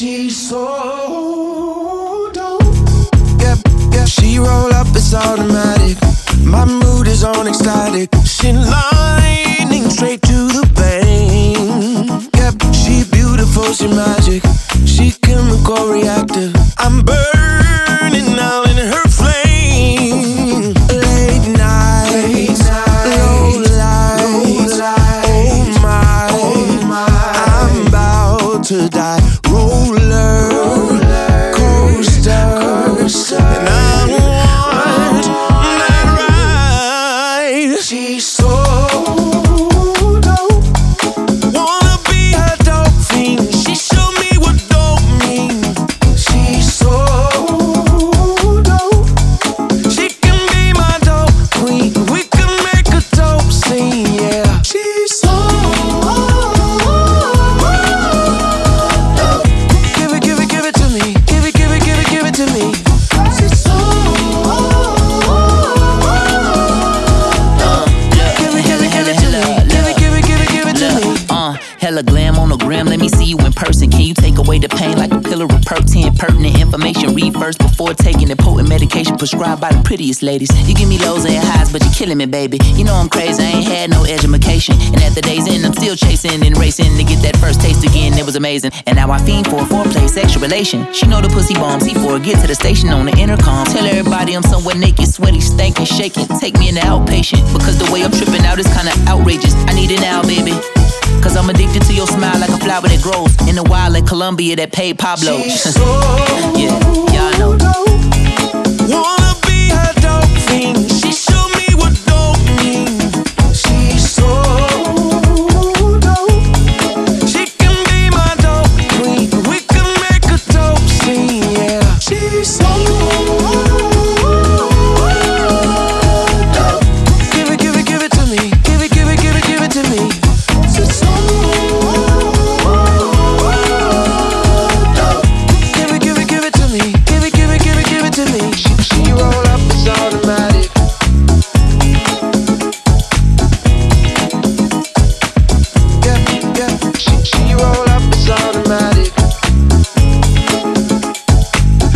She's so dope. Yeah, yeah. She roll up, it's automatic. My mood is on ecstatic. She lightning straight to the vein. Yep, she beautiful, she magic. She chemical reactive. I'm burning out in her flame. Late night, low light. Oh my, I'm about to die. Roller coaster. And I want that ride. She's so dope. Wanna be her dope fiend. She showed me what dope means. She's so dope. She can be my dope queen. We can make a dope scene, yeah. She's so dope. Give it to me. Give it to me. She's so Hella glam on the gram, let me see you in person. Can you take away the pain like a pillar of perk 10? Pertinent information, read first before taking the potent medication prescribed by the prettiest ladies. You give me lows and highs, but you're killing me, baby. You know I'm crazy, I ain't had no education. And at the day's end, I'm still chasing and racing to get that first taste again. It was amazing. And now I fiend for a foreplay, sexual relation. She know the pussy bombs, C4, get to the station on the intercom. Tell everybody I'm somewhere naked, sweaty, stankin', shaking. Take me in the outpatient, because the way I'm tripping out is kinda outrageous. I need it now, baby. Cause I'm addicted to your smile like a flower that grows in the wild like Colombia that paid Pablo. She's so yeah, y'all know. dope. Wanna be her dope fiend. She showed me what dope means. She's so dope. She can be my dope queen. We can make a dope scene, yeah. She's so dope. Give it to me. Give it to me. She's so dope. Give it to me. Give it to me. She roll up, it's automatic. Yeah, yeah. She roll up, it's automatic.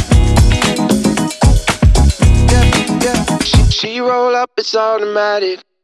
Yeah, yeah. She roll up, it's automatic.